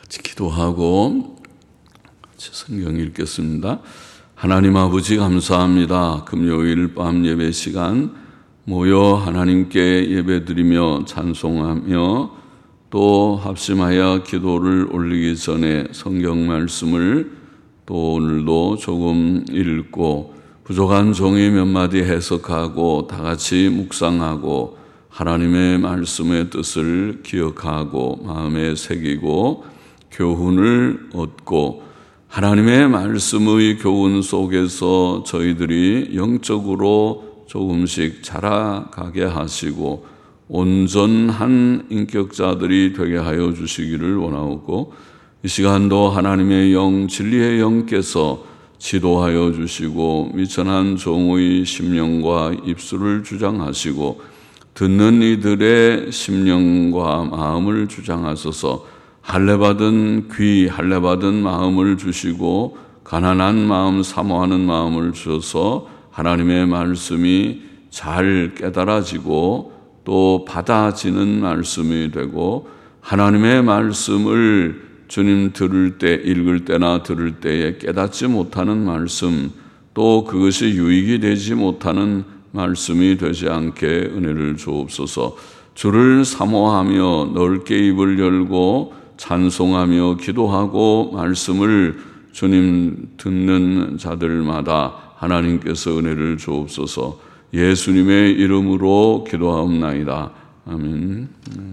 같이 기도하고 성경 읽겠습니다. 하나님 아버지 감사합니다. 금요일 밤 예배 시간 모여 하나님께 예배드리며 찬송하며 또 합심하여 기도를 올리기 전에 성경 말씀을 또 오늘도 조금 읽고 부족한 종이 몇 마디 해석하고 다 같이 묵상하고 하나님의 말씀의 뜻을 기억하고 마음에 새기고 교훈을 얻고 하나님의 말씀의 교훈 속에서 저희들이 영적으로 조금씩 자라가게 하시고 온전한 인격자들이 되게 하여 주시기를 원하고 이 시간도 하나님의 영, 진리의 영께서 지도하여 주시고 미천한 종의 심령과 입술을 주장하시고 듣는 이들의 심령과 마음을 주장하소서. 할례받은 귀, 할례받은 마음을 주시고 가난한 마음, 사모하는 마음을 주셔서 하나님의 말씀이 잘 깨달아지고 또 받아지는 말씀이 되고 하나님의 말씀을 주님 들을 때, 읽을 때나 들을 때에 깨닫지 못하는 말씀, 또 그것이 유익이 되지 못하는 말씀이 되지 않게 은혜를 주옵소서. 주를 사모하며 넓게 입을 열고 찬송하며 기도하고 말씀을 주님 듣는 자들마다 하나님께서 은혜를 주옵소서. 예수님의 이름으로 기도하옵나이다. 아멘.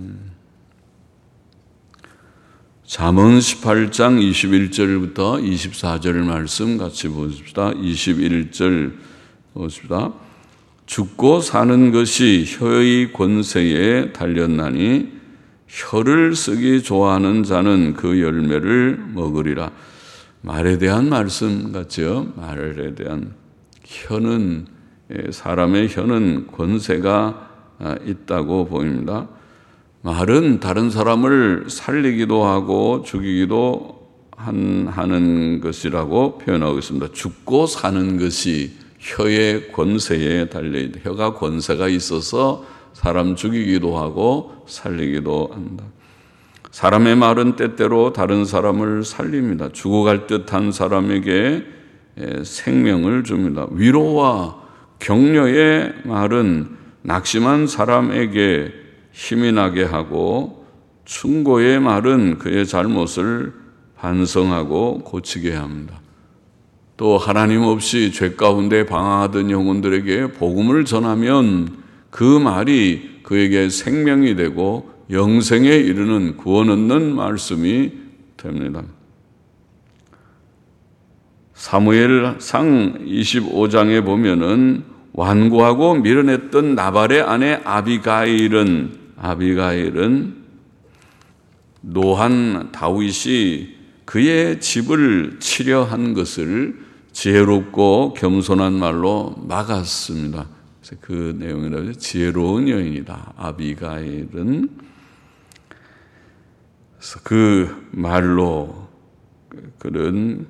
잠언 18장 21절부터 24절 말씀 같이 보십시다. 21절 보십시다. 죽고 사는 것이 혀의 권세에 달렸나니 혀를 쓰기 좋아하는 자는 그 열매를 먹으리라. 말에 대한 말씀 같죠? 말에 대한 혀는, 사람의 혀는 권세가 있다고 보입니다. 말은 다른 사람을 살리기도 하고 죽이기도 하는 것이라고 표현하고 있습니다. 죽고 사는 것이 혀의 권세에 달려있다. 혀가 권세가 있어서 사람 죽이기도 하고 살리기도 한다. 사람의 말은 때때로 다른 사람을 살립니다. 죽어갈 듯한 사람에게 생명을 줍니다. 위로와 격려의 말은 낙심한 사람에게 힘이 나게 하고 충고의 말은 그의 잘못을 반성하고 고치게 합니다. 또 하나님 없이 죄 가운데 방황하던 영혼들에게 복음을 전하면 그 말이 그에게 생명이 되고 영생에 이르는 구원 얻는 말씀이 됩니다. 사무엘상 25장에 보면은 완고하고 밀어냈던 나발의 아내 아비가일은 노한 다윗이 그의 집을 치려 한 것을 지혜롭고 겸손한 말로 막았습니다. 그래서 그 내용이라고 지혜로운 여인이다. 아비가일은 그래서 그 말로 그런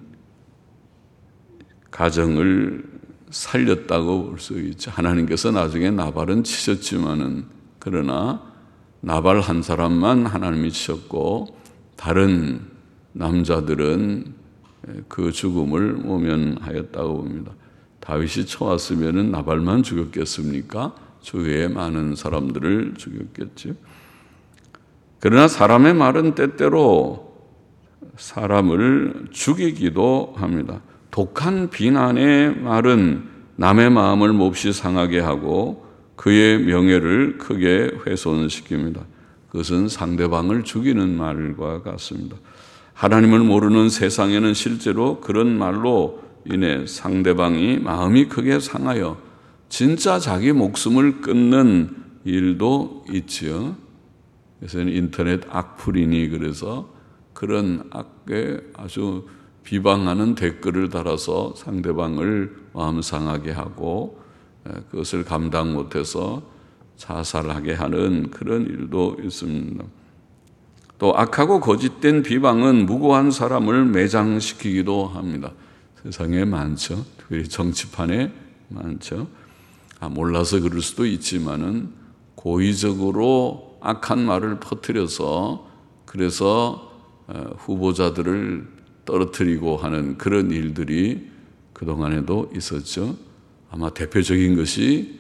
가정을 살렸다고 볼 수 있죠. 하나님께서 나중에 나발은 치셨지만은 그러나 나발 한 사람만 하나님이 치셨고 다른 남자들은 그 죽음을 모면하였다고 봅니다. 다윗이 쳐왔으면 나발만 죽였겠습니까? 주위에 많은 사람들을 죽였겠죠. 그러나 사람의 말은 때때로 사람을 죽이기도 합니다. 독한 비난의 말은 남의 마음을 몹시 상하게 하고 그의 명예를 크게 훼손시킵니다. 그것은 상대방을 죽이는 말과 같습니다. 하나님을 모르는 세상에는 실제로 그런 말로 인해 상대방이 마음이 크게 상하여 진짜 자기 목숨을 끊는 일도 있지요. 그래서 인터넷 악플이니 그래서 그런 악에 아주 비방하는 댓글을 달아서 상대방을 마음 상하게 하고 그것을 감당 못해서 자살하게 하는 그런 일도 있습니다. 또 악하고 거짓된 비방은 무고한 사람을 매장시키기도 합니다. 세상에 많죠. 특히 정치판에 많죠. 몰라서 그럴 수도 있지만은 고의적으로 악한 말을 퍼뜨려서 그래서 후보자들을 떨어뜨리고 하는 그런 일들이 그동안에도 있었죠. 아마 대표적인 것이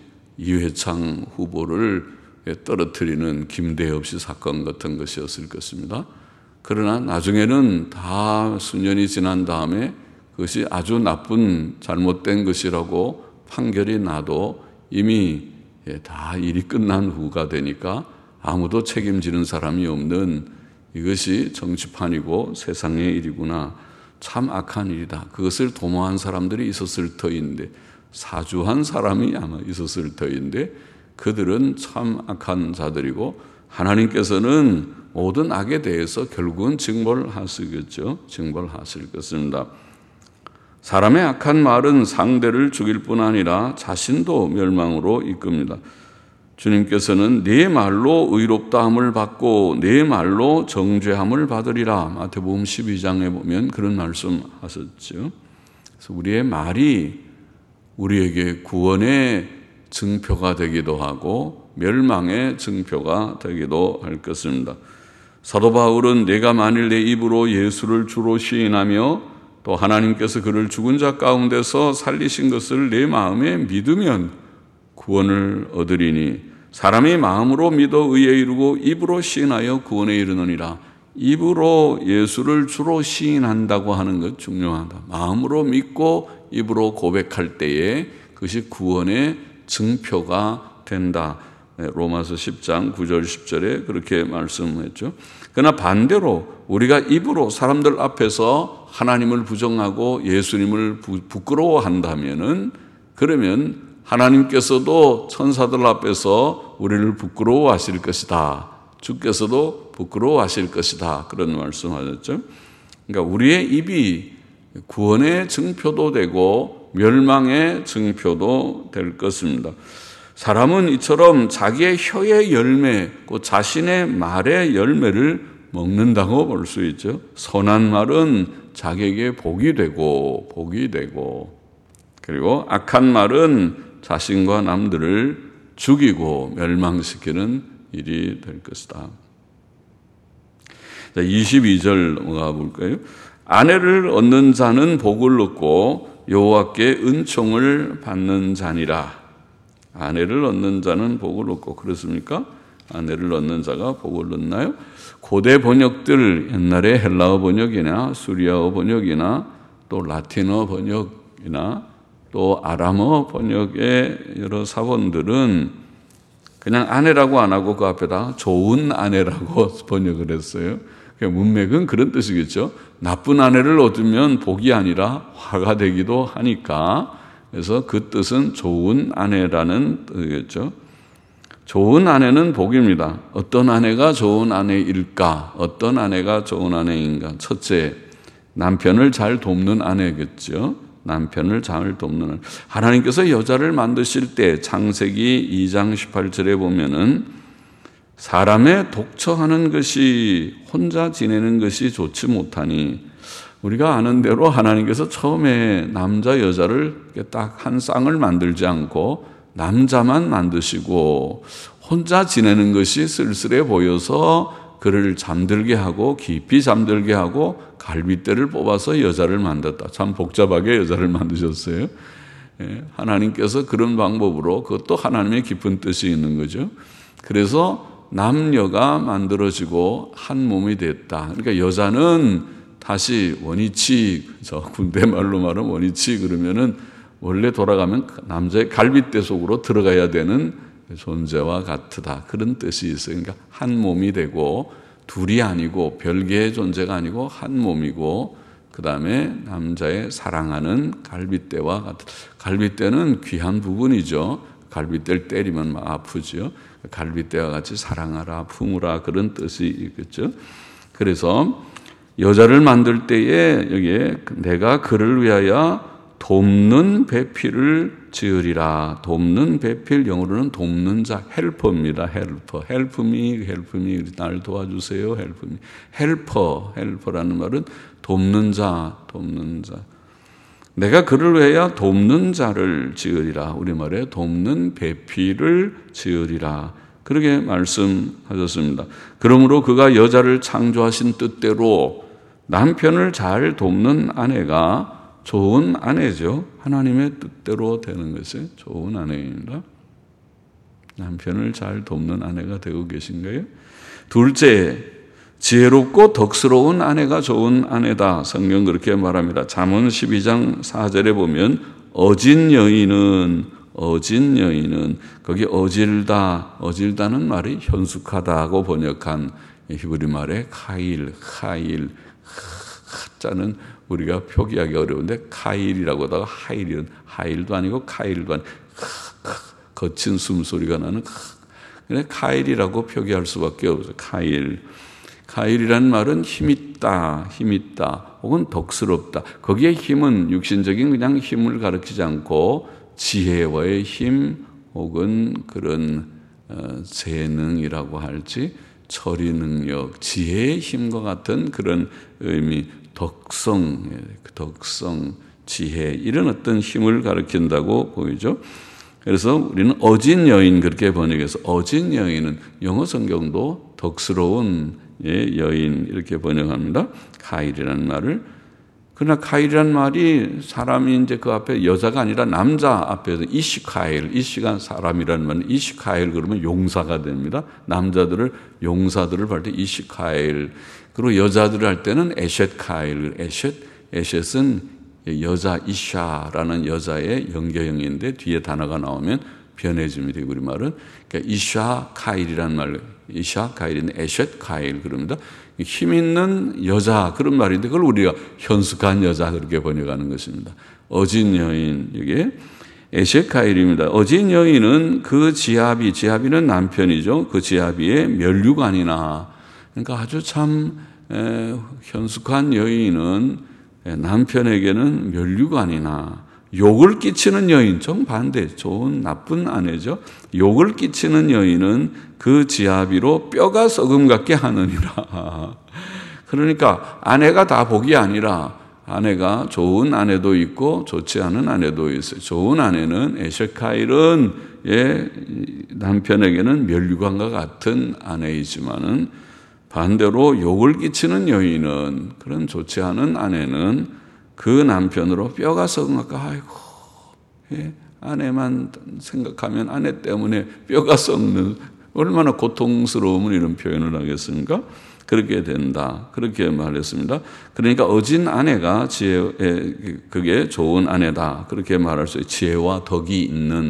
이회창 후보를 떨어뜨리는 김대엽 씨 사건 같은 것이었을 것입니다. 그러나 나중에는 다 수년이 지난 다음에 그것이 아주 나쁜 잘못된 것이라고 판결이 나도 이미 다 일이 끝난 후가 되니까 아무도 책임지는 사람이 없는 이것이 정치판이고 세상의 일이구나. 참 악한 일이다. 그것을 도모한 사람들이 있었을 터인데, 사주한 사람이 아마 있었을 터인데 그들은 참 악한 자들이고 하나님께서는 모든 악에 대해서 결국은 징벌하시겠죠. 징벌하실 것입니다. 사람의 악한 말은 상대를 죽일 뿐 아니라 자신도 멸망으로 이끕니다. 주님께서는 네 말로 의롭다함을 받고 네 말로 정죄함을 받으리라. 마태복음 12장에 보면 그런 말씀하셨죠. 그래서 우리의 말이 우리에게 구원의 증표가 되기도 하고 멸망의 증표가 되기도 할 것입니다. 사도 바울은 내가 만일 내 입으로 예수를 주로 시인하며 또 하나님께서 그를 죽은 자 가운데서 살리신 것을 내 마음에 믿으면 구원을 얻으리니 사람이 마음으로 믿어 의에 이르고 입으로 시인하여 구원에 이르느니라. 입으로 예수를 주로 시인한다고 하는 것 중요하다. 마음으로 믿고 입으로 고백할 때에 그것이 구원의 증표가 된다. 로마서 10장 9절 10절에 그렇게 말씀했죠. 그러나 반대로 우리가 입으로 사람들 앞에서 하나님을 부정하고 예수님을 부끄러워한다면은 그러면 하나님께서도 천사들 앞에서 우리를 부끄러워하실 것이다. 주께서도 부끄러워하실 것이다. 그런 말씀하셨죠. 그러니까 우리의 입이 구원의 증표도 되고 멸망의 증표도 될 것입니다. 사람은 이처럼 자기의 혀의 열매, 그 자신의 말의 열매를 먹는다고 볼 수 있죠. 선한 말은 자기에게 복이 되고 그리고 악한 말은 자신과 남들을 죽이고 멸망시키는 일이 될 것이다. 22절 넘어가 볼까요? 아내를 얻는 자는 복을 얻고 여호와께 은총을 받는 자니라. 아내를 얻는 자는 복을 얻고, 그렇습니까? 아내를 얻는 자가 복을 얻나요? 고대 번역들, 옛날에 헬라어 번역이나 수리아어 번역이나 또 라틴어 번역이나 또 아람어 번역의 여러 사본들은 그냥 아내라고 안 하고 그 앞에다 좋은 아내라고 번역을 했어요. 문맥은 그런 뜻이겠죠. 나쁜 아내를 얻으면 복이 아니라 화가 되기도 하니까, 그래서 그 뜻은 좋은 아내라는 뜻이겠죠. 좋은 아내는 복입니다. 어떤 아내가 좋은 아내일까? 어떤 아내가 좋은 아내인가? 첫째, 남편을 잘 돕는 아내겠죠. 남편을 잘 돕는 아내. 하나님께서 여자를 만드실 때 창세기 2장 18절에 보면은 사람의 독처하는 것이 혼자 지내는 것이 좋지 못하니, 우리가 아는 대로 하나님께서 처음에 남자 여자를 딱 한 쌍을 만들지 않고 남자만 만드시고 혼자 지내는 것이 쓸쓸해 보여서 그를 잠들게 하고 깊이 잠들게 하고 갈빗대를 뽑아서 여자를 만들었다. 참 복잡하게 여자를 만드셨어요. 하나님께서 그런 방법으로, 그것도 하나님의 깊은 뜻이 있는 거죠. 그래서 남녀가 만들어지고 한 몸이 됐다. 그러니까 여자는 다시 원위치, 군대 말로 말하면 원위치, 그러면은 원래 돌아가면 남자의 갈빗대 속으로 들어가야 되는 존재와 같다. 그런 뜻이 있어요. 그러니까 한 몸이 되고 둘이 아니고 별개의 존재가 아니고 한 몸이고, 그 다음에 남자의 사랑하는 갈빗대와 같다. 갈빗대는 귀한 부분이죠. 갈빗대를 때리면 막 아프죠. 갈빗대와 같이 사랑하라, 품으라, 그런 뜻이 있겠죠. 그래서 여자를 만들 때에 여기에 내가 그를 위하여 돕는 배필을 지으리라. 돕는 배필, 영어로는 돕는 자, 헬퍼입니다. 헬퍼. help me, 날 도와주세요. help me. 헬퍼라는 말은 돕는 자. 내가 그를 위하여 돕는 자를 지으리라. 우리말에 돕는 배필을 지으리라. 그렇게 말씀하셨습니다. 그러므로 그가 여자를 창조하신 뜻대로 남편을 잘 돕는 아내가 좋은 아내죠. 하나님의 뜻대로 되는 것이 좋은 아내입니다. 남편을 잘 돕는 아내가 되고 계신가요? 둘째, 지혜롭고 덕스러운 아내가 좋은 아내다. 성경 그렇게 말합니다. 잠언 12장 4절에 보면 어진 여인은 거기 어질다는 말이 현숙하다고 번역한 히브리 말의 카일 자는 우리가 표기하기 어려운데 카일이라고 하다가 하일도 아니고 카일도 아니고 거친 숨소리가 나는 카일이라고 표기할 수밖에 없어요. 카일이라는 말은 힘있다 혹은 덕스럽다. 거기에 힘은 육신적인 그냥 힘을 가리키지 않고 지혜와의 힘 혹은 그런 재능이라고 할지 처리 능력, 지혜의 힘과 같은 그런 의미, 덕성, 지혜 이런 어떤 힘을 가리킨다고 보이죠. 그래서 우리는 어진 여인 그렇게 번역해서 어진 여인은 영어 성경도 덕스러운 여인 이렇게 번역합니다. 카일이라는 말을. 그러나 카일이라는 말이 사람이 이제 그 앞에 여자가 아니라 남자 앞에서 이시가 사람이라는 말은 이시카일 그러면 용사가 됩니다. 남자들을 용사들을 할 때 이시카일, 그리고 여자들을 할 때는 에셋카일. 에셋은 여자 이샤라는 여자의 연계형인데 뒤에 단어가 나오면 변해집니다. 우리 말은 그러니까 이샤카일이라는 말로 이샤카일인데 에셋카일 그럽니다. 힘 있는 여자 그런 말인데 그걸 우리가 현숙한 여자 그렇게 번역하는 것입니다. 어진 여인 이게 에셋카일입니다. 어진 여인은 그 지아비는 남편이죠. 그 지아비의 면류관이나 그러니까 아주 참 현숙한 여인은 남편에게는 면류관이나 욕을 끼치는 여인, 정반대, 좋은 나쁜 아내죠. 욕을 끼치는 여인은 그 지아비로 뼈가 썩음 같게 하느니라. 그러니까 아내가 다 복이 아니라 아내가 좋은 아내도 있고 좋지 않은 아내도 있어요. 좋은 아내는 에셋카일은 남편에게는 면류관과 같은 아내이지만은 반대로 욕을 끼치는 여인은 그런 좋지 않은 아내는 그 남편으로 뼈가 썩은 것과 아이고 아내만 생각하면 아내 때문에 뼈가 썩는 얼마나 고통스러움을 이런 표현을 하겠습니까? 그렇게 된다. 그렇게 말했습니다. 그러니까 어진 아내가 그게 좋은 아내다. 그렇게 말할 수 있어요. 지혜와 덕이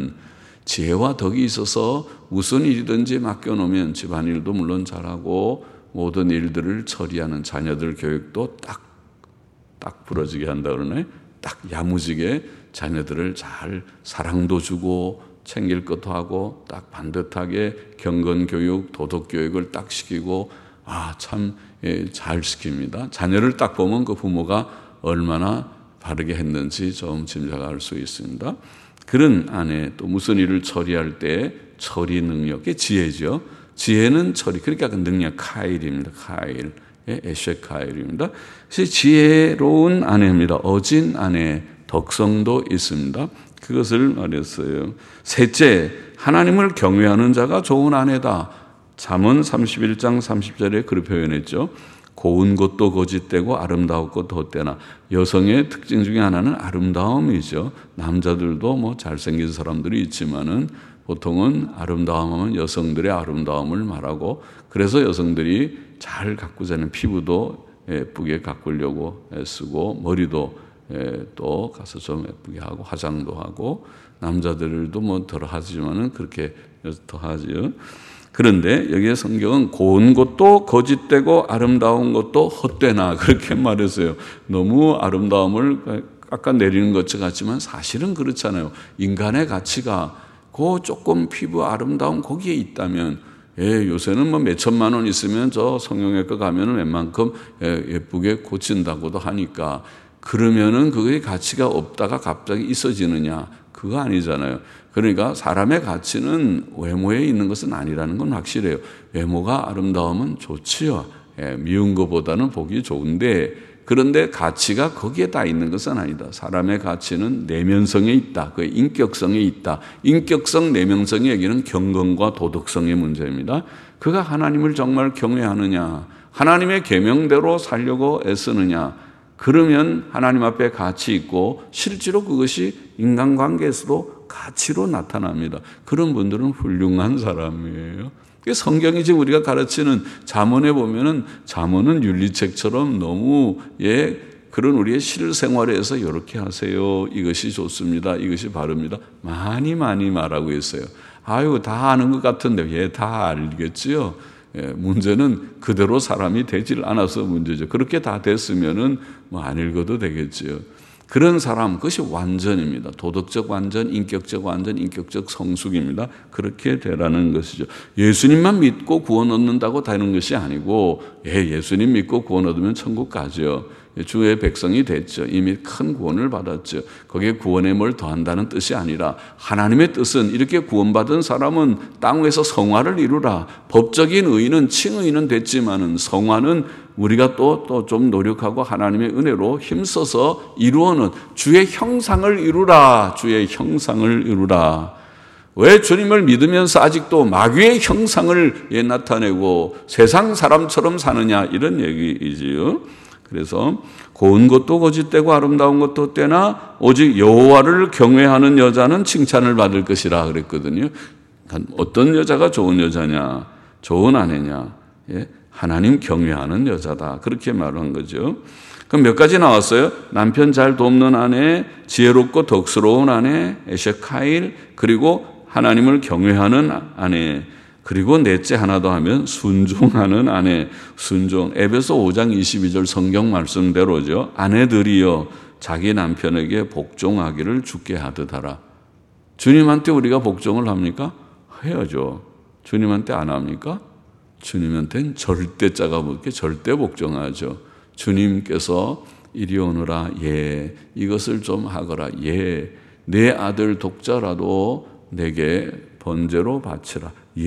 있어서 무슨 일이든지 맡겨놓으면 집안일도 물론 잘하고 모든 일들을 처리하는 자녀들 교육도 딱 부러지게 한다 그러네. 딱 야무지게 자녀들을 잘 사랑도 주고 챙길 것도 하고 딱 반듯하게 경건 교육, 도덕 교육을 딱 시키고 참 잘 시킵니다. 자녀를 딱 보면 그 부모가 얼마나 바르게 했는지 좀 짐작할 수 있습니다. 그런 아내 또 무슨 일을 처리할 때 처리 능력의 지혜죠. 지혜는 처리, 그러니까 그 능력 카일입니다. 에셋카일입니다. 지혜로운 아내입니다. 어진 아내, 덕성도 있습니다. 그것을 말했어요. 셋째, 하나님을 경외하는 자가 좋은 아내다. 잠언 31장 30절에 그렇게 표현했죠. 고운 것도 거짓되고 아름다운 것도 헛되나. 여성의 특징 중에 하나는 아름다움이죠. 남자들도 잘생긴 사람들이 있지만은 보통은 아름다움은 여성들의 아름다움을 말하고, 그래서 여성들이 잘 가꾸지 않은 피부도 예쁘게 가꾸려고 애쓰고 머리도 또 가서 좀 예쁘게 하고 화장도 하고, 남자들도 덜 하지만은 그렇게 더 하지요. 그런데 여기에 성경은 고운 것도 거짓되고 아름다운 것도 헛되나 그렇게 말했어요. 너무 아름다움을 깎아내리는 것 같지만 사실은 그렇잖아요. 인간의 가치가 그 조금 피부 아름다움 거기에 있다면, 요새는 몇 천만 원 있으면 저 성형외과 가면은 웬만큼 예쁘게 고친다고도 하니까, 그러면은 그게 가치가 없다가 갑자기 있어지느냐? 그거 아니잖아요. 그러니까 사람의 가치는 외모에 있는 것은 아니라는 건 확실해요. 외모가 아름다우면 좋지요. 미운 것보다는 보기 좋은데, 그런데 가치가 거기에 다 있는 것은 아니다. 사람의 가치는 내면성에 있다. 그 인격성에 있다. 인격성, 내면성의 얘기는 경건과 도덕성의 문제입니다. 그가 하나님을 정말 경외하느냐, 하나님의 계명대로 살려고 애쓰느냐, 그러면 하나님 앞에 가치 있고 실제로 그것이 인간관계에서도 가치로 나타납니다. 그런 분들은 훌륭한 사람이에요. 성경이 지금 우리가 가르치는 잠언에 보면은 잠언은 윤리책처럼 너무 그런 우리의 실생활에서 이렇게 하세요. 이것이 좋습니다. 이것이 바릅니다. 많이 말하고 있어요. 아유, 다 아는 것 같은데 다 알겠지요. 문제는 그대로 사람이 되질 않아서 문제죠. 그렇게 다 됐으면은 안 읽어도 되겠지요. 그런 사람, 그것이 완전입니다. 도덕적 완전, 인격적 완전, 인격적 성숙입니다. 그렇게 되라는 것이죠. 예수님만 믿고 구원 얻는다고 되는 것이 아니고, 예수님 믿고 구원 얻으면 천국 가죠. 주의 백성이 됐죠. 이미 큰 구원을 받았죠. 거기에 구원에 뭘 더한다는 뜻이 아니라 하나님의 뜻은 이렇게 구원받은 사람은 땅 위에서 성화를 이루라. 법적인 의는 칭의는 됐지만은 성화는 우리가 또 좀 노력하고 하나님의 은혜로 힘써서 이루어는 주의 형상을 이루라. 주의 형상을 이루라. 왜 주님을 믿으면서 아직도 마귀의 형상을 나타내고 세상 사람처럼 사느냐, 이런 얘기이지요. 그래서 고운 것도 거짓되고 아름다운 것도 때나 오직 여호와를 경외하는 여자는 칭찬을 받을 것이라 그랬거든요. 어떤 여자가 좋은 여자냐, 좋은 아내냐, 하나님 경외하는 여자다, 그렇게 말한 거죠. 그럼 몇 가지 나왔어요? 남편 잘 돕는 아내, 지혜롭고 덕스러운 아내, 에셰카일, 그리고 하나님을 경외하는 아내, 그리고 넷째 하나 더 하면 순종하는 아내. 순종, 에베소 5장 22절 성경 말씀대로죠. 아내들이여 자기 남편에게 복종하기를 주께 하듯 하라. 주님한테 우리가 복종을 합니까? 해야죠. 주님한테 안 합니까? 주님한테는 절대자가 없게 절대 복종하죠. 주님께서 이리 오너라, 이것을 좀 하거라, 내 아들 독자라도 내게 번제로 바치라.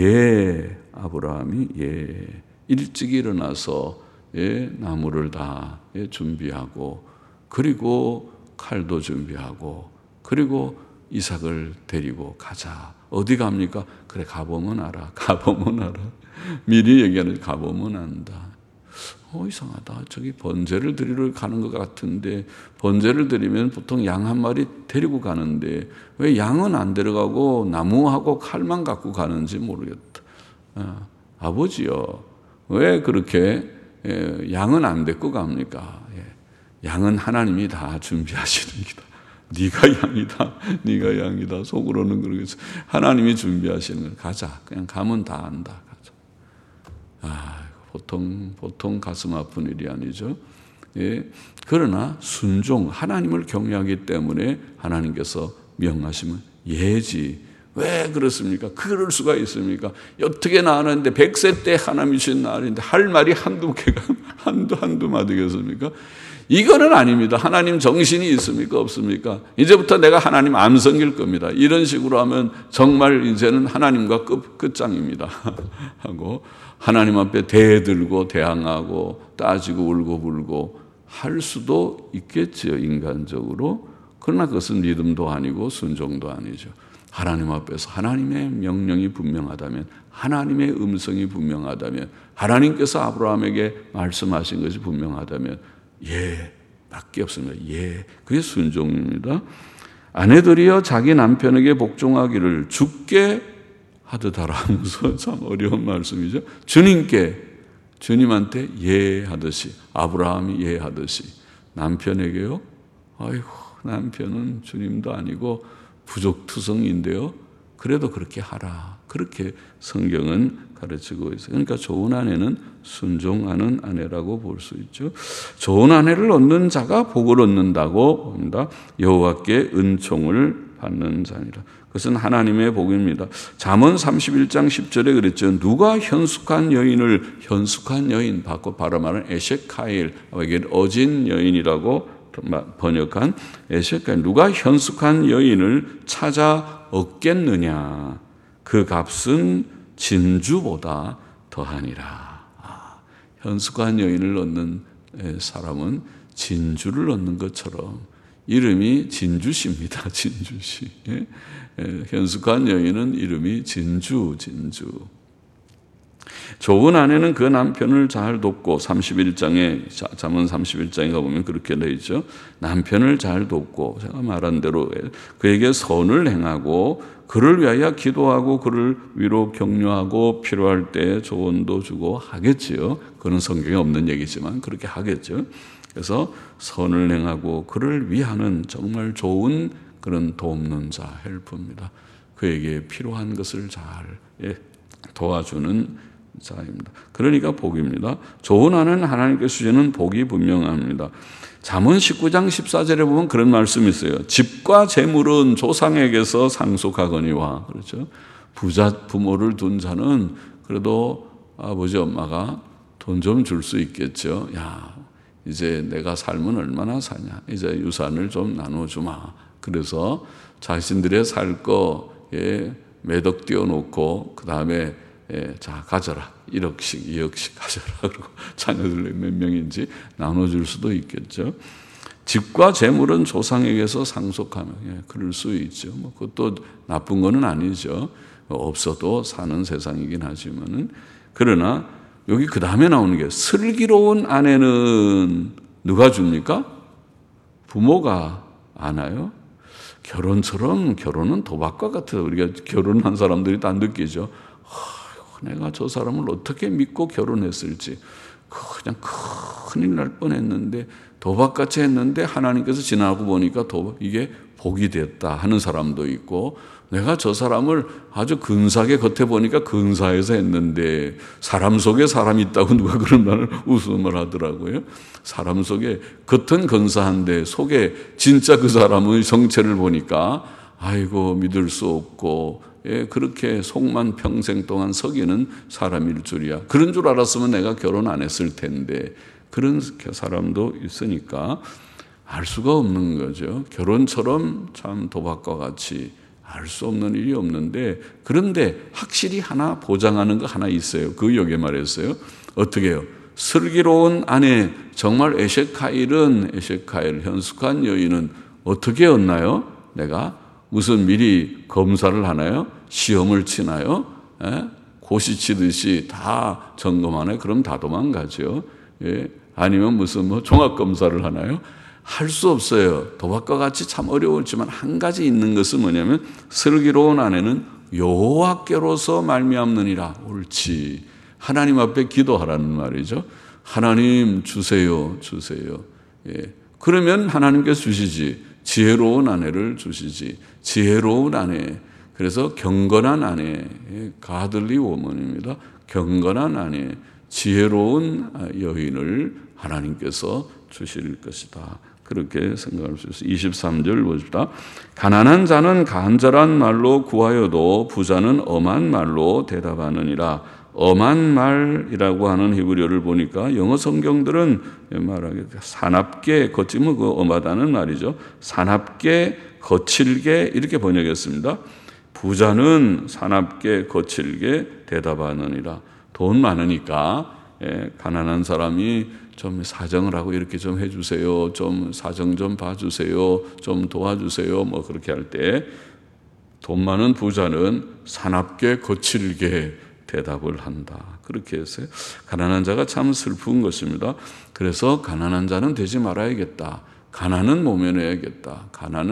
아브라함이 일찍 일어나서 나무를 다 준비하고, 그리고 칼도 준비하고, 그리고 이삭을 데리고 가자. 어디 갑니까? 그래, 가보면 알아. 미리 얘기하는 가보면 안다. 이상하다. 저기 번제를 드리러 가는 것 같은데, 번제를 드리면 보통 양 한 마리 데리고 가는데 왜 양은 안 데려가고 나무하고 칼만 갖고 가는지 모르겠다. 아버지요, 왜 그렇게 양은 안 데리고 갑니까? 양은 하나님이 다 준비하시는 기다. 네가 양이다. 속으로는 그러겠어. 하나님이 준비하시는 거야. 가자. 그냥 가면 다 안다. 가자. 보통 가슴 아픈 일이 아니죠. 그러나 순종, 하나님을 경외하기 때문에 하나님께서 명하시면 예지. 왜 그렇습니까? 그럴 수가 있습니까? 어떻게 나왔는데 100세 때 하나님이 주신 날인데 할 말이 한두 개가 한두 마디겠습니까? 이거는 아닙니다. 하나님 정신이 있습니까? 없습니까? 이제부터 내가 하나님 안 섬길 겁니다. 이런 식으로 하면 정말 이제는 하나님과 끝장입니다. 하고 하나님 앞에 대들고 대항하고 따지고 울고 불고 할 수도 있겠지요, 인간적으로. 그러나 그것은 믿음도 아니고 순종도 아니죠. 하나님 앞에서 하나님의 명령이 분명하다면, 하나님의 음성이 분명하다면, 하나님께서 아브라함에게 말씀하신 것이 분명하다면 밖에 없습니다. 그게 순종입니다. 아내들이여 자기 남편에게 복종하기를 주께 하듯 하라 하면서 참 어려운 말씀이죠. 주님한테 하듯이, 아브라함이 하듯이 남편에게요. 아이고, 남편은 주님도 아니고 부족투성인데요. 그래도 그렇게 하라. 그렇게 성경은 가르치고 있어요. 그러니까 좋은 아내는 순종하는 아내라고 볼 수 있죠. 좋은 아내를 얻는 자가 복을 얻는다고 봅니다. 여호와께 은총을 받는 자니라. 그것은 하나님의 복입니다. 잠언 31장 10절에 그랬죠. 누가 현숙한 여인, 바로 말하는 에셰카일, 어진 여인이라고 번역한 에셰카일, 누가 현숙한 여인을 찾아 얻겠느냐? 그 값은 진주보다 더하니라. 현숙한 여인을 얻는 사람은 진주를 얻는 것처럼 이름이 진주씨입니다. 진주씨. 현숙한 여인은 이름이 진주. 좋은 아내는 그 남편을 잘 돕고 31장에 잠언 31장에 가보면 그렇게 되어 있죠. 남편을 잘 돕고 제가 말한 대로 그에게 선을 행하고 그를 위하여 기도하고 그를 위로 격려하고 필요할 때 조언도 주고 하겠지요. 그건 성경에 없는 얘기지만 그렇게 하겠죠. 그래서 선을 행하고 그를 위하는 정말 좋은 그런 돕는 자, 헬프입니다. 그에게 필요한 것을 잘 도와주는 자입니다. 그러니까 복입니다. 좋은 아내는 하나님께 주시는 복이 분명합니다. 잠언 19장 14절에 보면 그런 말씀이 있어요. 집과 재물은 조상에게서 상속하거니와. 그렇죠? 부모를 둔 자는 그래도 아버지 엄마가 돈 좀 줄 수 있겠죠. 야, 이제 내가 삶은 얼마나 사냐. 이제 유산을 좀 나눠주마. 그래서 자신들의 살 거에 매덕 띄워놓고 그 다음에 자 가져라. 1억씩 2억씩 가져라. 그리고 자녀들 몇 명인지 나눠줄 수도 있겠죠. 집과 재물은 조상에게서 상속하면 그럴 수 있죠. 뭐 그것도 나쁜 거는 아니죠. 없어도 사는 세상이긴 하지만은. 그러나 여기 그 다음에 나오는 게 슬기로운 아내는 누가 줍니까? 부모가 안아요. 결혼처럼 결혼은 도박과 같아요. 우리가 결혼한 사람들이 다 느끼죠. 내가 저 사람을 어떻게 믿고 결혼했을지 그냥 큰일 날 뻔했는데 도박같이 했는데 하나님께서 지나고 보니까 이게 복이 됐다 하는 사람도 있고 내가 저 사람을 아주 근사하게 겉에 보니까 근사해서 했는데 사람 속에 사람이 있다고 누가 그런 말을 웃음을 하더라고요. 사람 속에 겉은 근사한데 속에 진짜 그 사람의 정체를 보니까 아이고 믿을 수 없고 그렇게 속만 평생 동안 속이는 사람일 줄이야. 그런 줄 알았으면 내가 결혼 안 했을 텐데 그런 사람도 있으니까 알 수가 없는 거죠. 결혼처럼 참 도박과 같이 알 수 없는 일이 없는데 그런데 확실히 하나 보장하는 거 하나 있어요. 그 여기에 말했어요. 어떻게 해요? 슬기로운 아내 정말 에셰카일 현숙한 여인은 어떻게 얻나요? 내가 무슨 미리 검사를 하나요? 시험을 치나요? 고시 치듯이 다 점검하나요? 그럼 다 도망가죠. 아니면 무슨 종합검사를 하나요? 할 수 없어요. 도박과 같이 참 어려웠지만 한 가지 있는 것은 뭐냐면 슬기로운 아내는 여호와께로서 말미암느니라. 옳지. 하나님 앞에 기도하라는 말이죠. 하나님 주세요. 그러면 하나님께서 주시지. 지혜로운 아내를 주시지. 지혜로운 아내. 그래서 경건한 아내, 가들리 워먼입니다. 경건한 아내, 지혜로운 여인을 하나님께서 주실 것이다. 그렇게 생각할 수 있어요. 23절 보십시다. 가난한 자는 간절한 말로 구하여도 부자는 엄한 말로 대답하느니라. 엄한 말이라고 하는 히브리어를 보니까 영어 성경들은 말하게 사납게 거칠면 그 엄하다는 말이죠. 사납게 거칠게 이렇게 번역했습니다. 부자는 사납게 거칠게 대답하느니라. 돈 많으니까 가난한 사람이 좀 사정을 하고 이렇게 좀 해주세요. 좀 사정 좀 봐주세요. 좀 도와주세요. 뭐 그렇게 할 때 돈 많은 부자는 사납게 거칠게 대답을 한다. 그렇게 했어요. 가난한 자가 참 슬픈 것입니다. 그래서 가난한 자는 되지 말아야겠다. 가난은 모면해야겠다.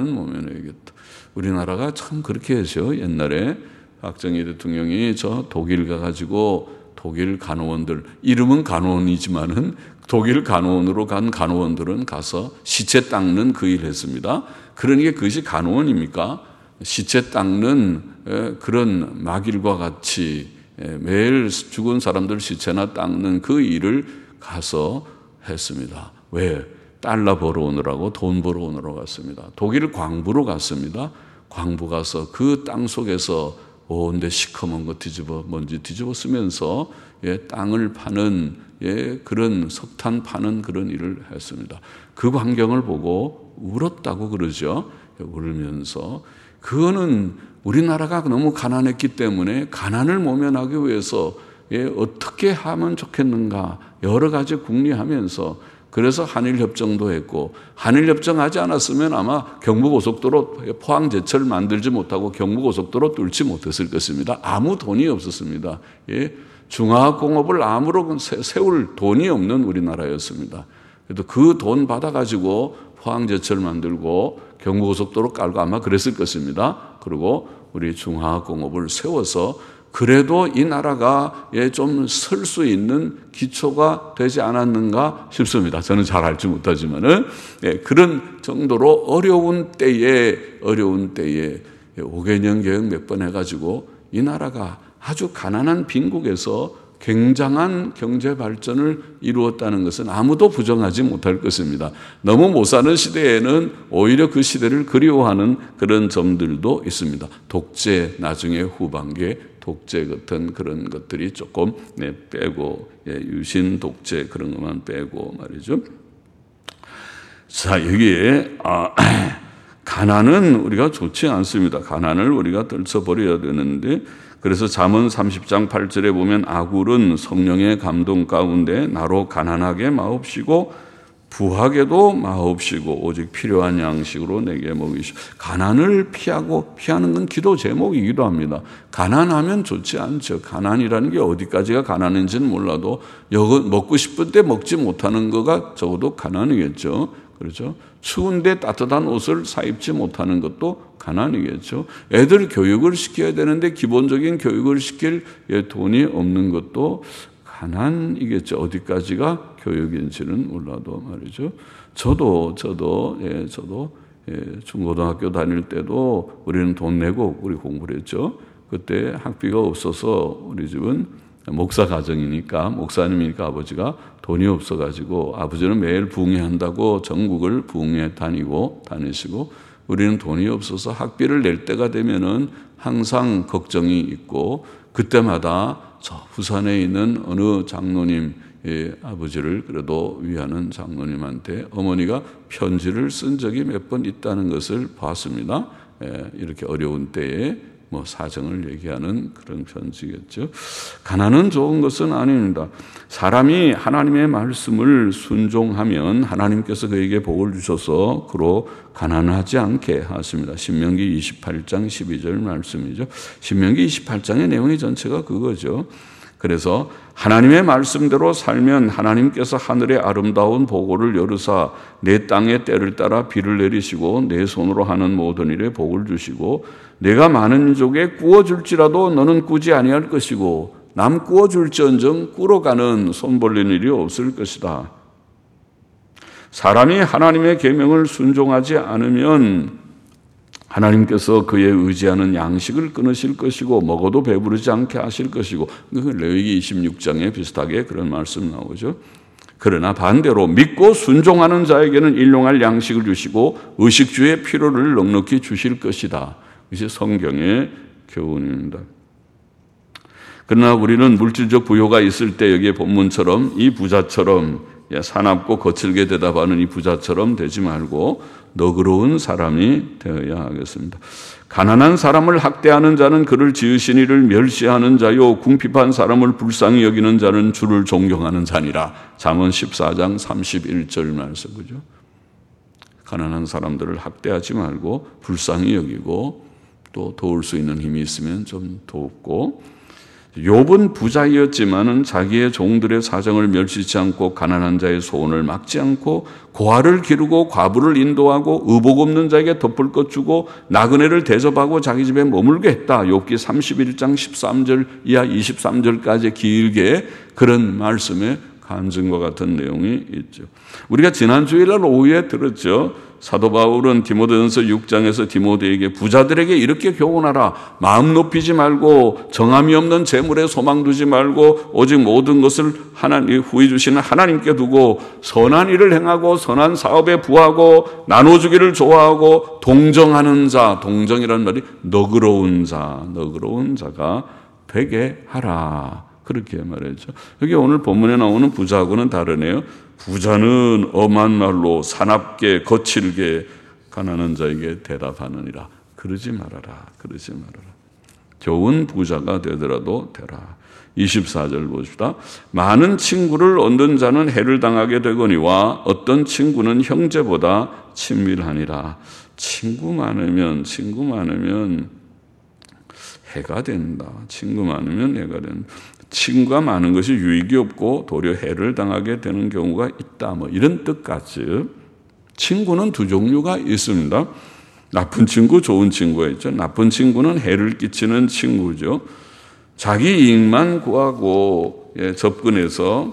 우리나라가 참 그렇게 해서 옛날에 박정희 대통령이 저 독일 가가지고 독일 간호원들, 이름은 간호원이지만은 독일 간호원으로 간 간호원들은 가서 시체 닦는 그 일을 했습니다. 그러니까 그것이 간호원입니까? 시체 닦는 그런 막일과 같이 매일 죽은 사람들 시체나 닦는 그 일을 가서 했습니다. 왜? 달러 벌어오느라고 돈 벌어오느라고 갔습니다. 독일 광부로 갔습니다. 광부 가서 그 땅 속에서 온데 시커먼 거 먼지 뒤집어 쓰면서 땅을 파는 그런 석탄 파는 그런 일을 했습니다. 그 광경을 보고 울었다고 그러죠. 울면서 그거는 우리나라가 너무 가난했기 때문에 가난을 모면하기 위해서 어떻게 하면 좋겠는가 여러 가지 궁리하면서 그래서 한일협정도 했고, 한일협정하지 않았으면 아마 경부고속도로 포항제철 만들지 못하고 경부고속도로 뚫지 못했을 것입니다. 아무 돈이 없었습니다. 예? 중화학공업을 아무런 세울 돈이 없는 우리나라였습니다. 그래도 그 돈 받아가지고 포항제철 만들고 경부고속도로 깔고 아마 그랬을 것입니다. 그리고 우리 중화학공업을 세워서 그래도 이 나라가 좀 설 수 있는 기초가 되지 않았는가 싶습니다. 저는 잘 알지 못하지만은 그런 정도로 어려운 때에 5개년 계획 몇 번 해가지고 이 나라가 아주 가난한 빈국에서 굉장한 경제 발전을 이루었다는 것은 아무도 부정하지 못할 것입니다. 너무 못 사는 시대에는 오히려 그 시대를 그리워하는 그런 점들도 있습니다. 독재, 나중에 후반기에 독재 같은 그런 것들이 조금 빼고, 유신 독재 그런 것만 빼고 말이죠. 자, 여기에 가난은 우리가 좋지 않습니다. 가난을 우리가 떨쳐버려야 되는데, 그래서 잠언 30장 8절에 보면 아굴은 성령의 감동 가운데 나로 가난하게 마옵시고 부하게도 마옵시고 오직 필요한 양식으로 내게 먹이시오. 가난을 피하는 건 기도 제목이기도 합니다. 가난하면 좋지 않죠. 가난이라는 게 어디까지가 가난인지는 몰라도 먹고 싶을 때 먹지 못하는 거가 적어도 가난이겠죠. 그렇죠? 추운데 따뜻한 옷을 사입지 못하는 것도 가난이겠죠. 애들 교육을 시켜야 되는데 기본적인 교육을 시킬 돈이 없는 것도 가난이겠죠. 어디까지가 교육인지는 몰라도 말이죠. 저도 중고등학교 다닐 때도 우리는 돈 내고 우리 공부를 했죠. 그때 학비가 없어서 우리 집은 목사 가정이니까, 목사님이니까 아버지가 돈이 없어가지고 아버지는 매일 부흥회한다고 전국을 부흥회 다니시고 우리는 돈이 없어서 학비를 낼 때가 되면은 항상 걱정이 있고, 그때마다 저 부산에 있는 어느 장로님 아버지를 그래도 위하는 장로님한테 어머니가 편지를 쓴 적이 몇 번 있다는 것을 봤습니다. 이렇게 어려운 때에 사정을 얘기하는 그런 편지겠죠. 가난은 좋은 것은 아닙니다. 사람이 하나님의 말씀을 순종하면 하나님께서 그에게 복을 주셔서 그로 가난하지 않게 하십니다. 신명기 28장 12절 말씀이죠. 신명기 28장의 내용이 전체가 그거죠. 그래서 하나님의 말씀대로 살면 하나님께서 하늘의 아름다운 보고를 여르사 내 땅의 때를 따라 비를 내리시고 내 손으로 하는 모든 일에 복을 주시고 내가 많은 민족에 꾸어줄지라도 너는 꾸지 아니할 것이고 남 꾸어줄지언정 꾸러가는 손 벌린 일이 없을 것이다. 사람이 하나님의 계명을 순종하지 않으면 하나님께서 그의 의지하는 양식을 끊으실 것이고 먹어도 배부르지 않게 하실 것이고, 레위기 26장에 비슷하게 그런 말씀 나오죠. 그러나 반대로 믿고 순종하는 자에게는 일용할 양식을 주시고 의식주의 필요를 넉넉히 주실 것이다. 이것이 성경의 교훈입니다. 그러나 우리는 물질적 부요가 있을 때 여기에 본문처럼 이 부자처럼 사납고 거칠게 대답하는 이 부자처럼 되지 말고 너그러운 사람이 되어야 하겠습니다. 가난한 사람을 학대하는 자는 그를 지으신 이를 멸시하는 자요 궁핍한 사람을 불쌍히 여기는 자는 주를 존경하는 자니라. 잠언 14장 31절 말씀, 그죠? 가난한 사람들을 학대하지 말고 불쌍히 여기고 또 도울 수 있는 힘이 있으면 좀 돕고, 욥은 부자이었지만은 자기의 종들의 사정을 멸시치 않고 가난한 자의 소원을 막지 않고 고아를 기르고 과부를 인도하고 의복 없는 자에게 덮을 것 주고 나그네를 대접하고 자기 집에 머물게 했다. 욥기 31장 13절 이하 23절까지 길게 그런 말씀에 간증과 같은 내용이 있죠. 우리가 지난 주일날 오후에 들었죠. 사도 바울은 디모데전서 6장에서 디모데에게 부자들에게 이렇게 교훈하라. 마음 높이지 말고 정함이 없는 재물에 소망 두지 말고 오직 모든 것을 하나님 후히 주시는 하나님께 두고 선한 일을 행하고 선한 사업에 부하고 나눠주기를 좋아하고 동정하는 자, 동정이라는 말이 너그러운 자가 되게 하라. 그렇게 말했죠. 여기 오늘 본문에 나오는 부자하고는 다르네요. 부자는 엄한 말로 사납게 거칠게 가난한 자에게 대답하느니라. 그러지 말아라. 좋은 부자가 되더라도 되라. 24절 보십시다. 많은 친구를 얻는 자는 해를 당하게 되거니와 어떤 친구는 형제보다 친밀하니라. 친구 많으면 해가 된다. 친구 많으면 해가 된다. 친구가 많은 것이 유익이 없고 도리어 해를 당하게 되는 경우가 있다. 이런 뜻같이 친구는 두 종류가 있습니다. 나쁜 친구, 좋은 친구가 있죠. 나쁜 친구는 해를 끼치는 친구죠. 자기 이익만 구하고 접근해서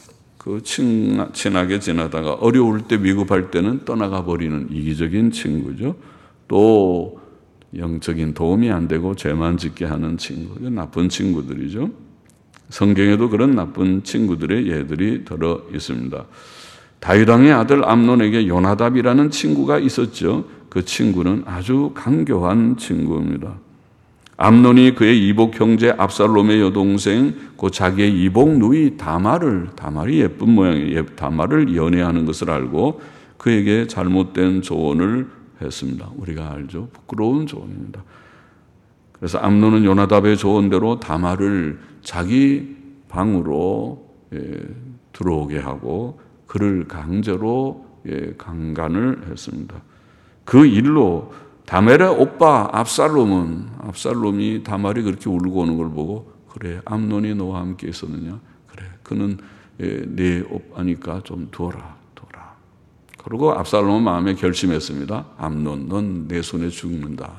친하게 지나다가 어려울 때 위급할 때는 떠나가 버리는 이기적인 친구죠. 또 영적인 도움이 안 되고 죄만 짓게 하는 친구, 나쁜 친구들이죠. 성경에도 그런 나쁜 친구들의 예들이 들어 있습니다. 다윗 왕의 아들 암논에게 요나답이라는 친구가 있었죠. 그 친구는 아주 강교한 친구입니다. 암논이 그의 이복 형제 압살롬의 여동생, 그 자기의 이복 누이 다말이 예쁜 모양의 다말을 연애하는 것을 알고 그에게 잘못된 조언을 했습니다. 우리가 알죠. 부끄러운 조언입니다. 그래서 암논은 요나답의 조언대로 다말을 자기 방으로 들어오게 하고 그를 강제로 강간을 했습니다. 그 일로 다멜의 오빠 압살롬이 다말이 그렇게 울고 오는 걸 보고 그래 암논이 너와 함께 있었느냐? 그래 그는 내 오빠니까 좀 두어라. 그리고 압살롬은 마음에 결심했습니다. 암논 넌 내 손에 죽는다.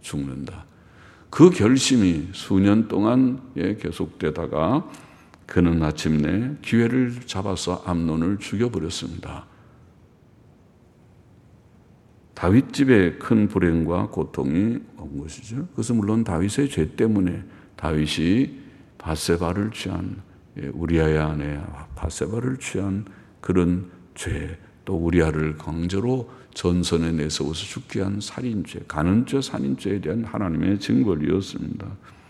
그 결심이 수년 동안 계속되다가 그는 마침내 기회를 잡아서 암논을 죽여버렸습니다. 다윗 집에 큰 불행과 고통이 온 것이죠. 그것은 물론 다윗의 죄 때문에 다윗이 바세바를 취한 우리아의 아내 바세바를 취한 그런 죄, 또 우리아를 강제로 전선에 내세워서 죽게 한 살인죄, 간음죄, 살인죄에 대한 하나님의 징벌이었습니다.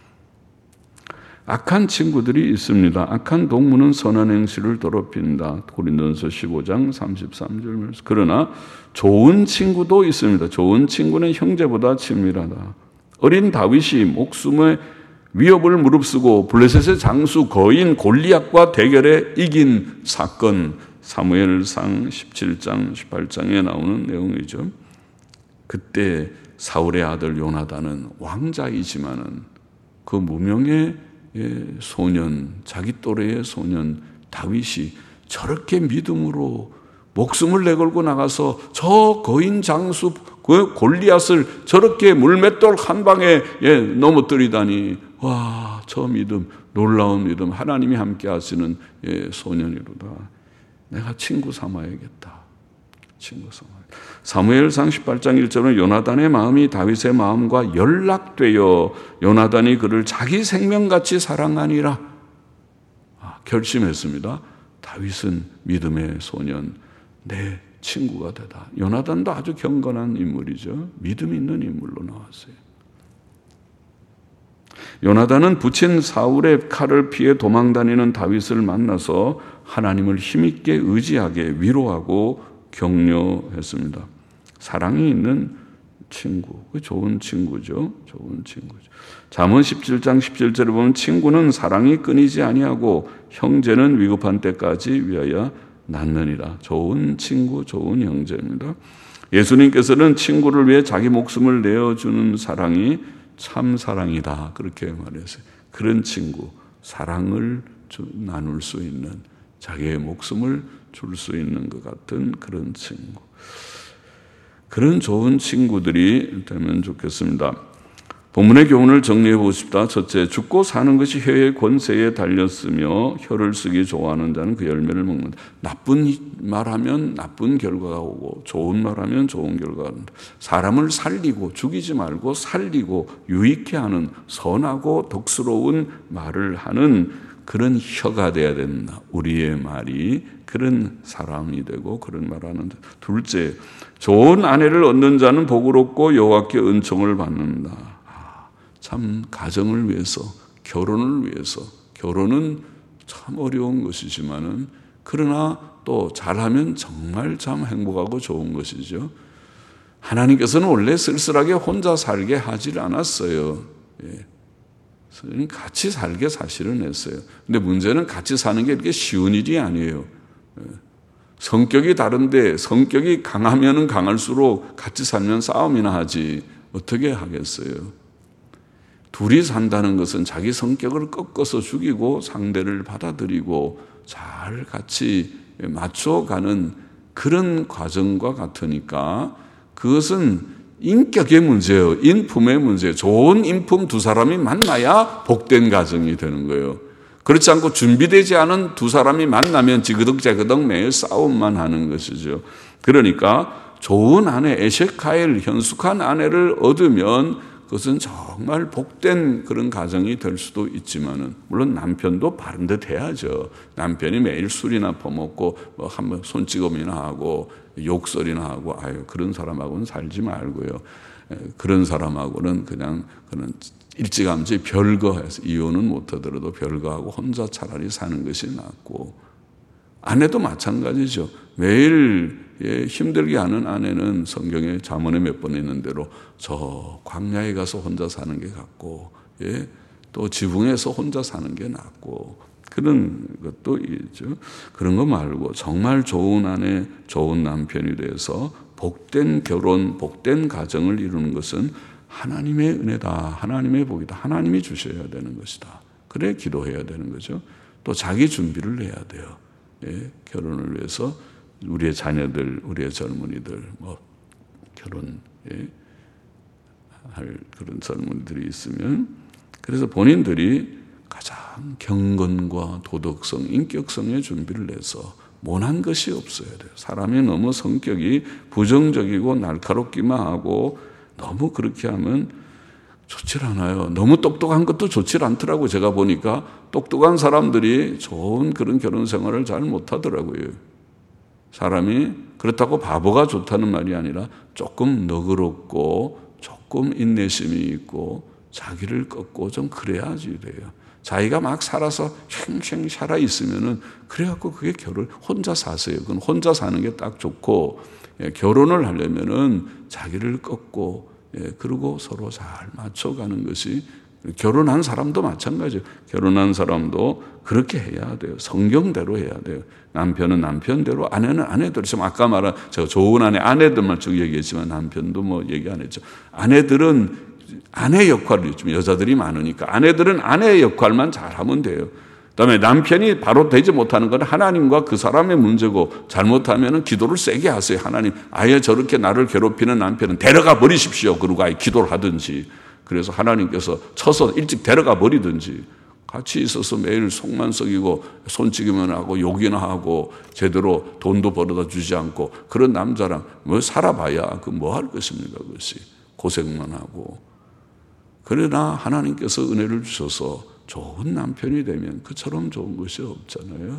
악한 친구들이 있습니다. 악한 동무는 선한 행실을 더럽힌다. 고린도전서 15장 33절. 그러나 좋은 친구도 있습니다. 좋은 친구는 형제보다 친밀하다. 어린 다윗이 목숨의 위협을 무릅쓰고 블레셋의 장수 거인 골리앗과 대결에 이긴 사건, 사무엘상 17장, 18장에 나오는 내용이죠. 그때 사울의 아들 요나단은 왕자이지만은 그 무명의 소년, 자기 또래의 소년 다윗이 저렇게 믿음으로 목숨을 내걸고 나가서 저 거인 장수 그 골리앗을 저렇게 물맷돌 한 방에 넘어뜨리다니, 와, 저 믿음, 놀라운 믿음, 하나님이 함께 하시는 소년이로다. 내가 친구 삼아야겠다. 사무엘상 18장 1절은 요나단의 마음이 다윗의 마음과 연락되어 요나단이 그를 자기 생명같이 사랑하니라. 결심했습니다. 다윗은 믿음의 소년, 내 친구가 되다. 요나단도 아주 경건한 인물이죠. 믿음 있는 인물로 나왔어요. 요나단은 붙인 사울의 칼을 피해 도망다니는 다윗을 만나서 하나님을 힘있게 의지하게 위로하고 격려했습니다. 사랑이 있는 친구, 좋은 친구죠. 잠언 17장 17절에 보면 친구는 사랑이 끊이지 아니하고 형제는 위급한 때까지 위하여 낳느니라. 좋은 친구, 좋은 형제입니다. 예수님께서는 친구를 위해 자기 목숨을 내어주는 사랑이 참 사랑이다. 그렇게 말했어요. 그런 친구, 사랑을 나눌 수 있는, 자기의 목숨을 줄 수 있는 것 같은 그런 친구. 그런 좋은 친구들이 되면 좋겠습니다. 본문의 교훈을 정리해 보십시다. 첫째, 죽고 사는 것이 혀의 권세에 달렸으며 혀를 쓰기 좋아하는 자는 그 열매를 먹는다. 나쁜 말하면 나쁜 결과가 오고 좋은 말하면 좋은 결과가 온다. 사람을 살리고 죽이지 말고 살리고 유익해 하는 선하고 덕스러운 말을 하는 그런 혀가 돼야 된다. 우리의 말이 그런 사람이 되고 그런 말하는 자. 둘째, 좋은 아내를 얻는 자는 복을 얻고 여호와께 은총을 받는다. 참 가정을 위해서, 결혼을 위해서, 결혼은 참 어려운 것이지만은 그러나 또 잘하면 정말 참 행복하고 좋은 것이죠. 하나님께서는 원래 쓸쓸하게 혼자 살게 하질 않았어요. 같이 살게 사실은 했어요. 근데 문제는 같이 사는 게 이렇게 쉬운 일이 아니에요. 성격이 다른데 성격이 강하면은 강할수록 같이 살면 싸움이나 하지 어떻게 하겠어요. 둘이 산다는 것은 자기 성격을 꺾어서 죽이고 상대를 받아들이고 잘 같이 맞춰가는 그런 과정과 같으니까 그것은 인격의 문제예요. 인품의 문제예요. 좋은 인품 두 사람이 만나야 복된 가정이 되는 거예요. 그렇지 않고 준비되지 않은 두 사람이 만나면 지그덕지그덕 매일 싸움만 하는 것이죠. 그러니까 좋은 아내, 에셰카엘, 현숙한 아내를 얻으면 그것은 정말 복된 그런 가정이 될 수도 있지만은, 물론 남편도 바른 듯 해야죠. 남편이 매일 술이나 퍼먹고, 한번 손찌검이나 하고, 욕설이나 하고, 그런 사람하고는 살지 말고요. 그런 사람하고는 그냥, 일찌감치 별거해서, 이혼은 못하더라도 별거하고 혼자 차라리 사는 것이 낫고, 아내도 마찬가지죠. 매일 힘들게 하는 아내는 성경에 잠언에 몇 번 있는 대로 저 광야에 가서 혼자 사는 게 낫고, 또 지붕에서 혼자 사는 게 낫고, 그런 것도 있죠. 그런 거 말고 정말 좋은 아내, 좋은 남편이 돼서 복된 결혼, 복된 가정을 이루는 것은 하나님의 은혜다, 하나님의 복이다, 하나님이 주셔야 되는 것이다. 그래 기도해야 되는 거죠. 또 자기 준비를 해야 돼요. 결혼을 위해서 우리의 자녀들, 우리의 젊은이들, 결혼할 그런 젊은이들이 있으면, 그래서 본인들이 가장 경건과 도덕성, 인격성의 준비를 해서 모난 것이 없어야 돼요. 사람이 너무 성격이 부정적이고 날카롭기만 하고 너무 그렇게 하면 좋질 않아요. 너무 똑똑한 것도 좋질 않더라고요. 제가 보니까 똑똑한 사람들이 좋은 그런 결혼 생활을 잘 못하더라고요. 사람이 그렇다고 바보가 좋다는 말이 아니라 조금 너그럽고 조금 인내심이 있고 자기를 꺾고 좀 그래야지 돼요. 자기가 막 살아서 쉥쉥 살아 있으면은 그래갖고 그게 결혼 혼자 사세요. 그건 혼자 사는 게 딱 좋고, 결혼을 하려면은 자기를 꺾고, 그리고 서로 잘 맞춰가는 것이, 결혼한 사람도 마찬가지예요. 결혼한 사람도 그렇게 해야 돼요. 성경대로 해야 돼요. 남편은 남편대로, 아내는 아내대로. 지금 아까 말한 제가 좋은 아내들만 쭉 얘기했지만 남편도 얘기 안 했죠. 아내들은 아내 역할을, 좀 여자들이 많으니까 아내들은 아내의 역할만 잘하면 돼요. 그다음에 남편이 바로 되지 못하는 건 하나님과 그 사람의 문제고, 잘못하면 기도를 세게 하세요. 하나님, 아예 저렇게 나를 괴롭히는 남편은 데려가 버리십시오. 그러고 아예 기도를 하든지, 그래서 하나님께서 쳐서 일찍 데려가 버리든지, 같이 있어서 매일 속만 썩이고 손찌기만 하고 욕이나 하고 제대로 돈도 벌어다 주지 않고 그런 남자랑 살아봐야 그 뭐 할 것입니까? 그것이 고생만 하고. 그러나 하나님께서 은혜를 주셔서 좋은 남편이 되면 그처럼 좋은 것이 없잖아요.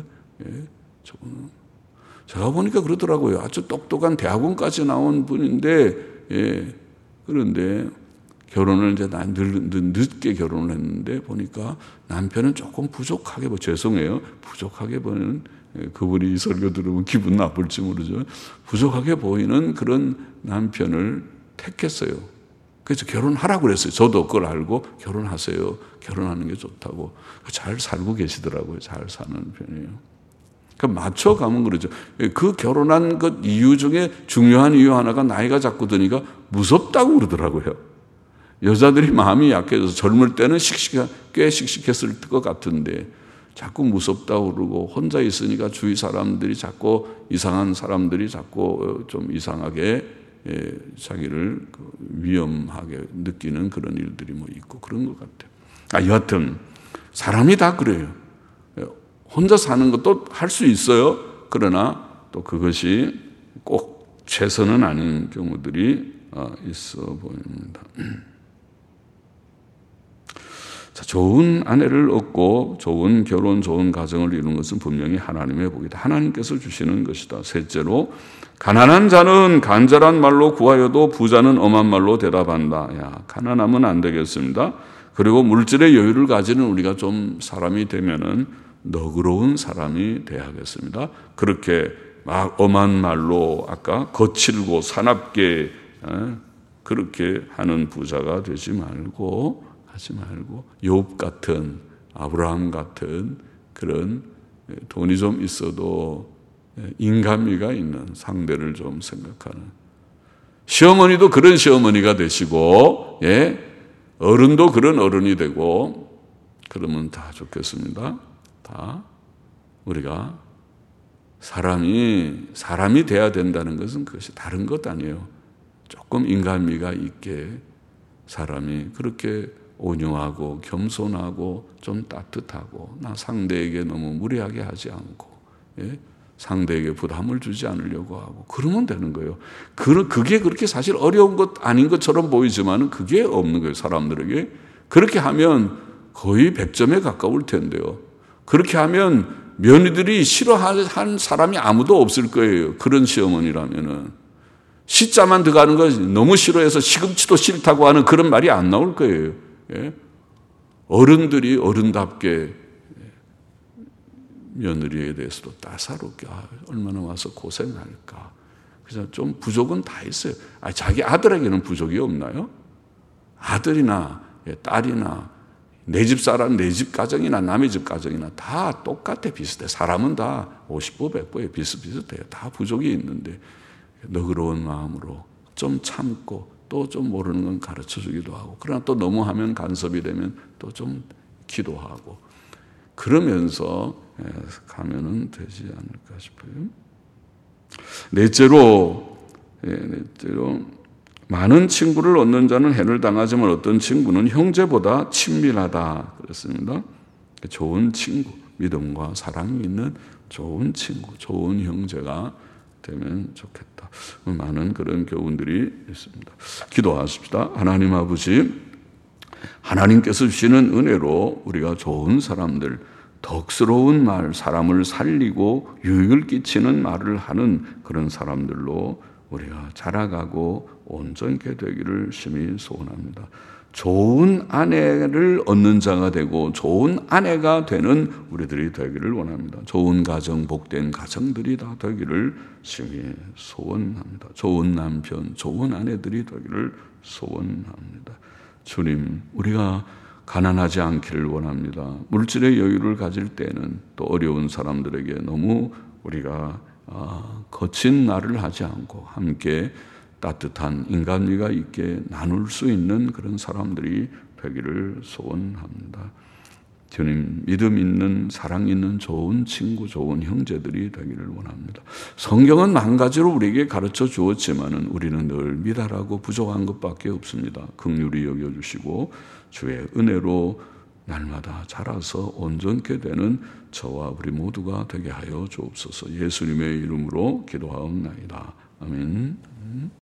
제가 보니까 그러더라고요. 아주 똑똑한 대학원까지 나온 분인데, 그런데 결혼을 이제 늦게 결혼을 했는데 보니까 남편은 조금 부족하게 죄송해요. 부족하게 보이는, 그분이 이 설교 들으면 기분 나쁠지 모르죠. 부족하게 보이는 그런 남편을 택했어요. 그래서 결혼하라고 그랬어요. 저도 그걸 알고 결혼하세요. 결혼하는 게 좋다고. 잘 살고 계시더라고요. 잘 사는 편이에요. 그러니까 맞춰가면 그러죠. 그 결혼한 것 이유 중에 중요한 이유 하나가 나이가 자꾸 드니까 무섭다고 그러더라고요. 여자들이 마음이 약해져서 젊을 때는 꽤 씩씩했을 것 같은데 자꾸 무섭다고 그러고, 혼자 있으니까 주위 사람들이 자꾸 이상한 사람들이 자꾸 좀 이상하게 자기를 위험하게 느끼는 그런 일들이 있고 그런 것 같아요. 여하튼 사람이 다 그래요. 혼자 사는 것도 할 수 있어요. 그러나 또 그것이 꼭 최선은 아닌 경우들이 있어 보입니다. 자, 좋은 아내를 얻고 좋은 결혼, 좋은 가정을 이루는 것은 분명히 하나님의 복이다. 하나님께서 주시는 것이다. 셋째로, 가난한 자는 간절한 말로 구하여도 부자는 엄한 말로 대답한다. 가난하면 안 되겠습니다. 그리고 물질의 여유를 가지는 우리가 좀 사람이 되면은 너그러운 사람이 돼야겠습니다. 그렇게 막 엄한 말로 아까 거칠고 사납게 그렇게 하는 부자가 되지 말고 하지 말고 욥 같은, 아브라함 같은 그런 돈이 좀 있어도 인간미가 있는 상대를 좀 생각하는, 시어머니도 그런 시어머니가 되시고 어른도 그런 어른이 되고 그러면 다 좋겠습니다. 다 우리가 사람이 돼야 된다는 것은 그것이 다른 것 아니에요. 조금 인간미가 있게 사람이 그렇게 온유하고 겸손하고 좀 따뜻하고, 나 상대에게 너무 무리하게 하지 않고 상대에게 부담을 주지 않으려고 하고 그러면 되는 거예요. 그게 그렇게 사실 어려운 것 아닌 것처럼 보이지만 그게 없는 거예요. 사람들에게 그렇게 하면 거의 100점에 가까울 텐데요. 그렇게 하면 며느리들이 싫어하는 사람이 아무도 없을 거예요. 그런 시어머니라면은 시자만 들어가는 거 너무 싫어해서 시금치도 싫다고 하는 그런 말이 안 나올 거예요. 어른들이 어른답게 며느리에 대해서도 따사롭게, 얼마나 와서 고생할까. 그래서 좀 부족은 다 있어요. 자기 아들에게는 부족이 없나요? 아들이나 딸이나 내 집 사람, 내 집 가정이나 남의 집 가정이나 다 똑같아, 비슷해. 사람은 다 50부 100부에 비슷비슷해요. 다 부족이 있는데 너그러운 마음으로 좀 참고 또 좀 모르는 건 가르쳐주기도 하고, 그러나 또 너무하면 간섭이 되면 또 좀 기도하고 그러면서 가면은 되지 않을까 싶어요. 넷째로 많은 친구를 얻는 자는 해를 당하지만 어떤 친구는 형제보다 친밀하다 그랬습니다. 좋은 친구, 믿음과 사랑이 있는 좋은 친구, 좋은 형제가 되면 좋겠다. 많은 그런 교훈들이 있습니다. 기도하십시다. 하나님 아버지, 하나님께서 주시는 은혜로 우리가 좋은 사람들, 덕스러운 말, 사람을 살리고 유익을 끼치는 말을 하는 그런 사람들로 우리가 자라가고 온전케 되기를 심히 소원합니다. 좋은 아내를 얻는 자가 되고 좋은 아내가 되는 우리들이 되기를 원합니다. 좋은 가정, 복된 가정들이 다 되기를 심히 소원합니다. 좋은 남편, 좋은 아내들이 되기를 소원합니다. 주님, 우리가 가난하지 않기를 원합니다. 물질의 여유를 가질 때는 또 어려운 사람들에게 너무 우리가 거친 말을 하지 않고 함께 따뜻한 인간미가 있게 나눌 수 있는 그런 사람들이 되기를 소원합니다. 주님, 믿음 있는, 사랑 있는 좋은 친구, 좋은 형제들이 되기를 원합니다. 성경은 만 가지로 우리에게 가르쳐 주었지만은 우리는 늘 미달하고 부족한 것밖에 없습니다. 긍휼히 여겨주시고 주의 은혜로 날마다 자라서 온전케 되는 저와 우리 모두가 되게 하여 주옵소서. 예수님의 이름으로 기도하옵나이다. 아멘.